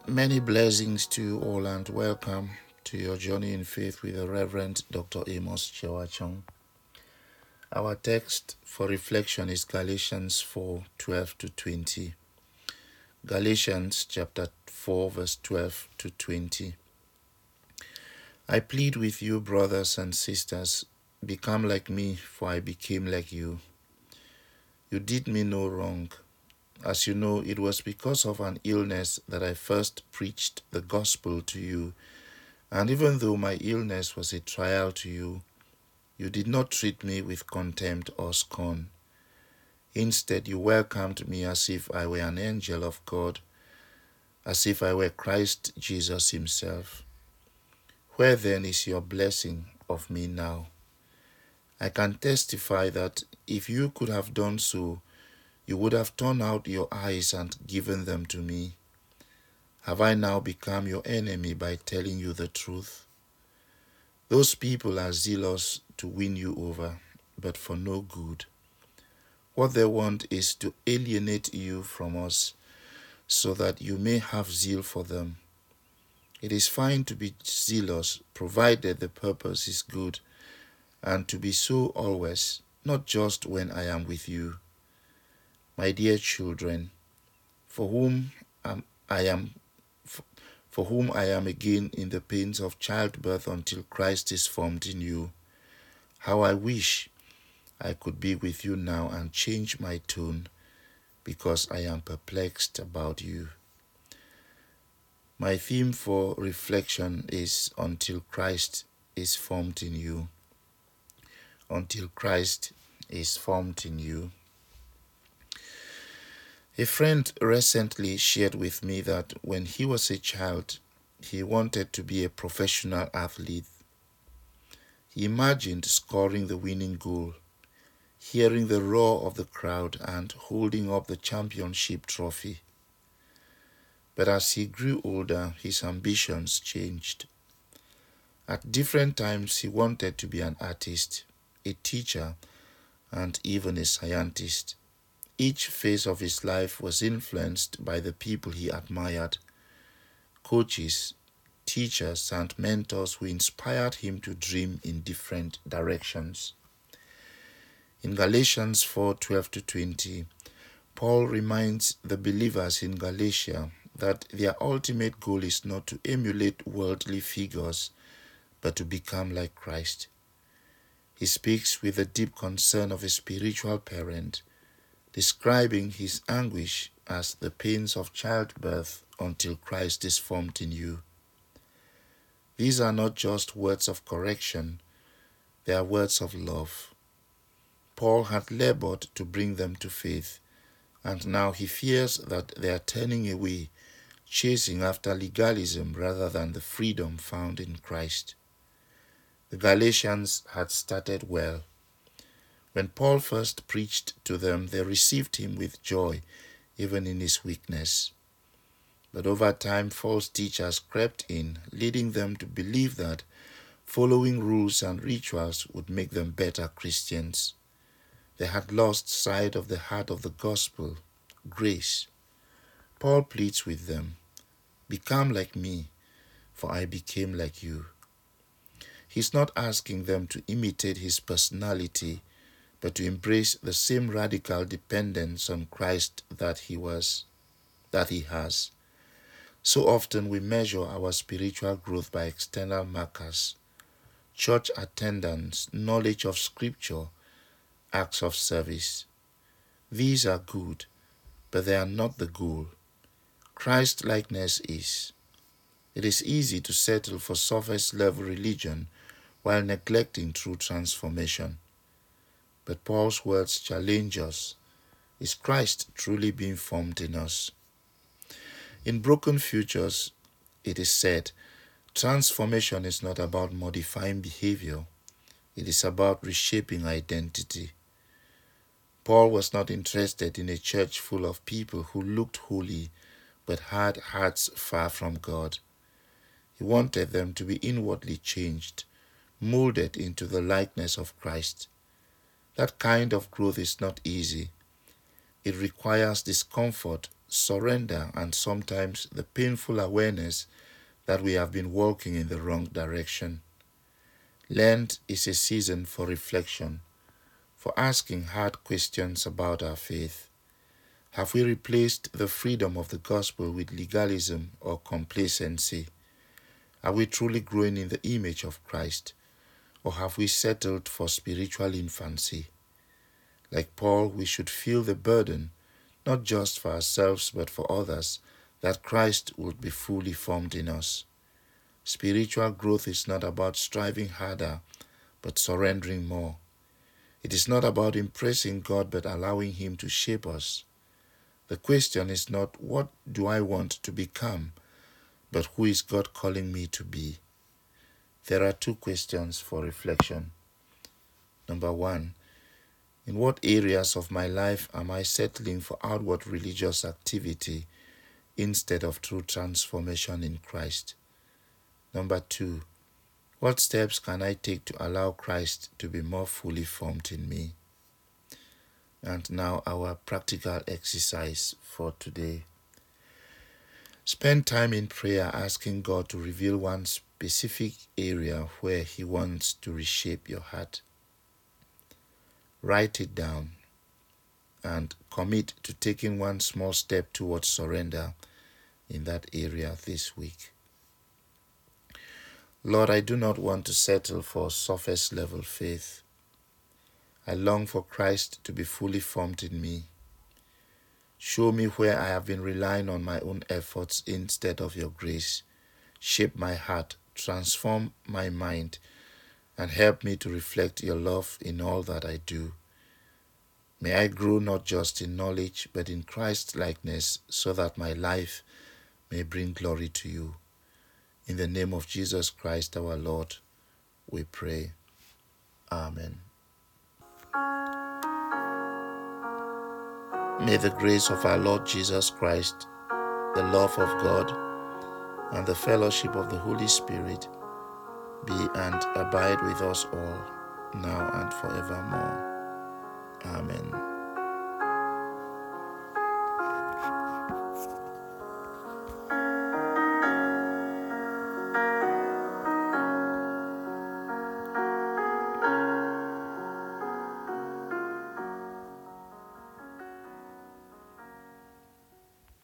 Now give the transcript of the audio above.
Many blessings to you all and welcome to your journey in faith with the Reverend Dr. Amos Chewachong. Our text for reflection is Galatians 4:12 to 20. Galatians chapter 4 verse 12 to 20. I plead with you, brothers and sisters, become like me, for I became like you. You did me no wrong. As you know, it was because of an illness that I first preached the gospel to you. And even though my illness was a trial to you, you did not treat me with contempt or scorn. Instead, you welcomed me as if I were an angel of God, as if I were Christ Jesus himself. Where then is your blessing of me now? I can testify that if you could have done so, you would have torn out your eyes and given them to me. Have I now become your enemy by telling you the truth? Those people are zealous to win you over, but for no good. What they want is to alienate you from us so that you may have zeal for them. It is fine to be zealous, provided the purpose is good, and to be so always, not just when I am with you. My dear children, for whom I am again in the pains of childbirth until Christ is formed in you. How I wish I could be with you now and change my tone, because I am perplexed about you. My theme for reflection is until Christ is formed in you. Until Christ is formed in you. A friend recently shared with me that when he was a child, he wanted to be a professional athlete. He imagined scoring the winning goal, hearing the roar of the crowd, and holding up the championship trophy. But as he grew older, his ambitions changed. At different times, he wanted to be an artist, a teacher, and even a scientist. Each phase of his life was influenced by the people he admired, coaches, teachers, and mentors who inspired him to dream in different directions. In Galatians 4:12 to 20, Paul reminds the believers in Galatia that their ultimate goal is not to emulate worldly figures, but to become like Christ. He speaks with the deep concern of a spiritual parent, describing his anguish as the pains of childbirth until Christ is formed in you. These are not just words of correction, they are words of love. Paul had labored to bring them to faith, and now he fears that they are turning away, chasing after legalism rather than the freedom found in Christ. The Galatians had started well. When Paul first preached to them, they received him with joy, even in his weakness. But over time, false teachers crept in, leading them to believe that following rules and rituals would make them better Christians. They had lost sight of the heart of the gospel, grace. Paul pleads with them, become like me, for I became like you. He's not asking them to imitate his personality, but to embrace the same radical dependence on Christ that he has. So often we measure our spiritual growth by external markers, church attendance, knowledge of Scripture, acts of service. These are good, but they are not the goal. Christ-likeness is. It is easy to settle for surface-level religion while neglecting true transformation. But Paul's words challenge us. Is Christ truly being formed in us? In Broken Futures, it is said, transformation is not about modifying behavior. It is about reshaping identity. Paul was not interested in a church full of people who looked holy but had hearts far from God. He wanted them to be inwardly changed, molded into the likeness of Christ. That kind of growth is not easy. It requires discomfort, surrender and sometimes the painful awareness that we have been walking in the wrong direction. Lent is a season for reflection, for asking hard questions about our faith. Have we replaced the freedom of the gospel with legalism or complacency? Are we truly growing in the image of Christ, or have we settled for spiritual infancy? Like Paul, we should feel the burden, not just for ourselves but for others, that Christ would be fully formed in us. Spiritual growth is not about striving harder, but surrendering more. It is not about impressing God, but allowing Him to shape us. The question is not, what do I want to become, but who is God calling me to be? There are two questions for reflection. Number one, in what areas of my life am I settling for outward religious activity instead of true transformation in Christ? Number two, what steps can I take to allow Christ to be more fully formed in me? And now our practical exercise for today. Spend time in prayer asking God to reveal one specific area where He wants to reshape your heart. Write it down and commit to taking one small step towards surrender in that area this week. Lord, I do not want to settle for surface level faith. I long for Christ to be fully formed in me. Show me where I have been relying on my own efforts instead of your grace. Shape my heart, transform my mind, and help me to reflect your love in all that I do. May I grow not just in knowledge, but in Christ-likeness, so that my life may bring glory to you. In the name of Jesus Christ our Lord, we pray. Amen. May the grace of our Lord Jesus Christ, the love of God, and the fellowship of the Holy Spirit be and abide with us all, now and forevermore. Amen.